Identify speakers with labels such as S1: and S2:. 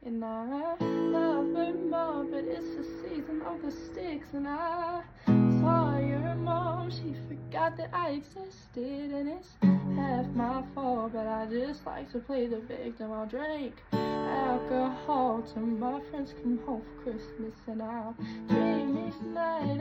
S1: And I love her more, but it's the season of the sticks. And I saw your mom, she forgot that I existed. And it's half my fault, but I just like to play the victim. I'll drink alcohol till my friends come home for Christmas. And I'll drink each night